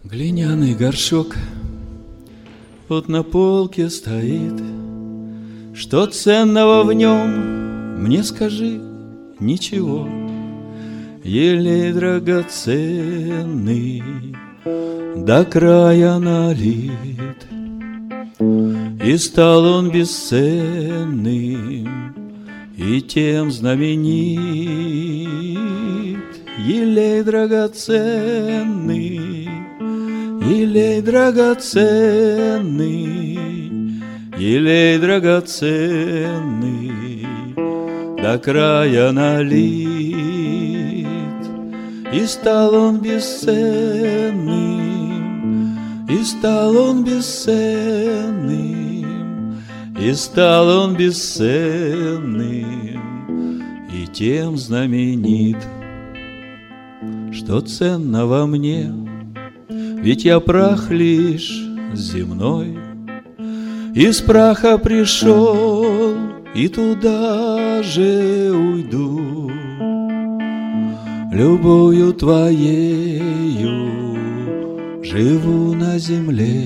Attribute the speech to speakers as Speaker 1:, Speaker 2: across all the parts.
Speaker 1: Глиняный горшок вот на полке стоит. Что ценного в нем, мне скажи, ничего. Елей драгоценный, до края налит. И стал он бесценным, и тем знаменит. Елей драгоценный, елей драгоценный, елей драгоценный, до края налит. И стал он бесценным, и стал он бесценным, и стал он бесценным, и тем знаменит. Что ценно во мне, ведь я прах лишь земной, из праха пришел и туда же уйду. Любовью твоею живу на земле.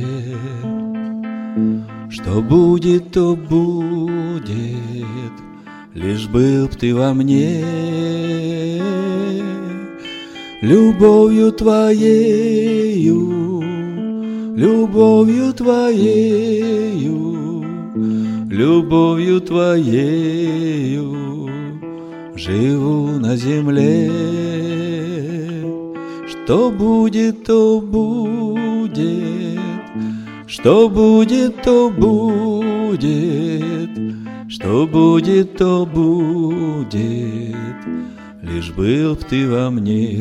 Speaker 1: Что будет, то будет, лишь был б ты во мне. Любовью твоею, любовью твоею, любовью твоею живу на земле. Что будет, то будет, что будет, то будет, что будет, то будет, лишь был б ты во мне.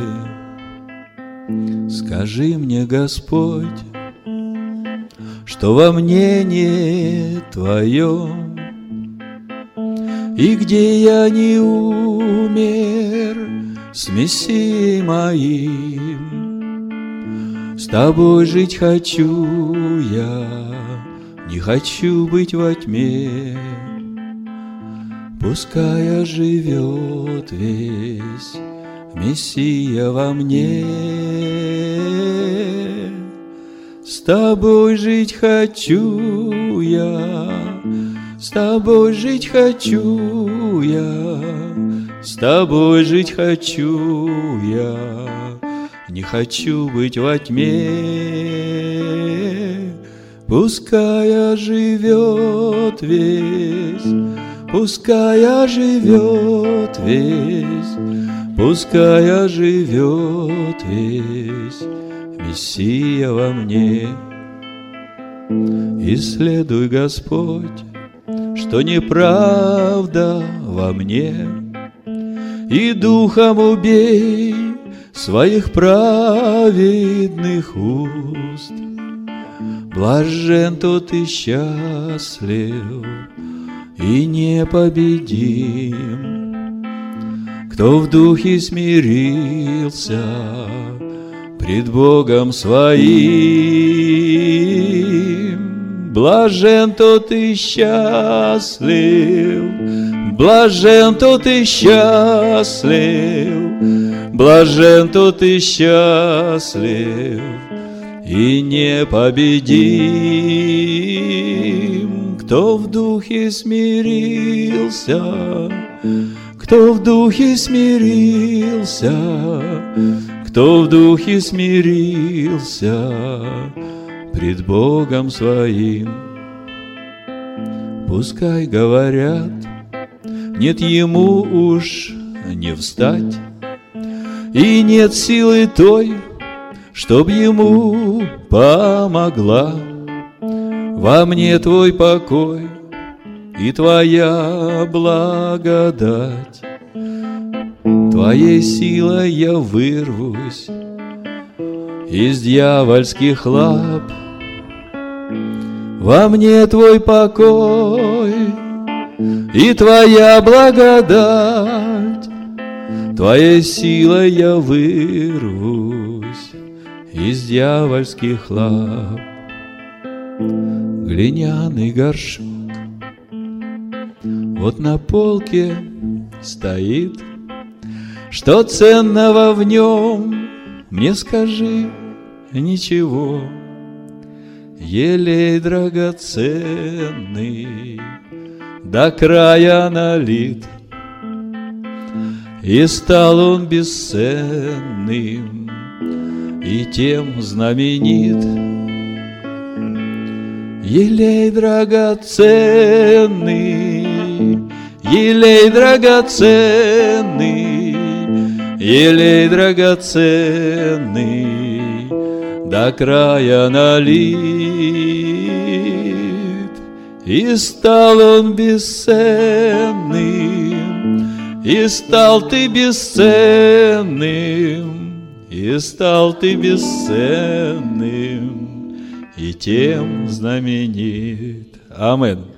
Speaker 1: Скажи мне, Господь, что во мне не твоем, и где я не умер с Мессией моим. С тобой жить хочу я, не хочу быть во тьме. Пускай живет весь Мессия во мне. С тобой жить хочу я, с тобой жить хочу я, с тобой жить хочу я, не хочу быть во тьме. Пускай живет весь, пускай живет весь, пускай живет весь Мессия во мне. Исследуй, Господь, что неправда во мне, и духом убей своих праведных уст. Блажен тот и счастлив, и непобедим, кто в духе смирился пред Богом своим. Блажен тот и счастлив, блажен тот и счастлив, блажен тот и счастлив, и непобедим, кто в духе смирился, кто в духе смирился, кто в духе смирился пред Богом своим. Пускай говорят, нет ему уж не встать, и нет силы той, чтоб ему помогла. Во мне твой покой и твоя благодать. Твоей силой я вырвусь из дьявольских лап. Во мне твой покой и твоя благодать. Твоей силой я вырвусь из дьявольских лап. Глиняный горшок вот на полке стоит. Что ценного в нем, мне скажи, ничего. Елей драгоценный, до края налит, и стал он бесценным, и тем знаменит. Елей драгоценный, елей драгоценный, елей драгоценный, до края налит, и стал он бесценным, и стал ты бесценным, и стал ты бесценным, и тем знаменит. Амин.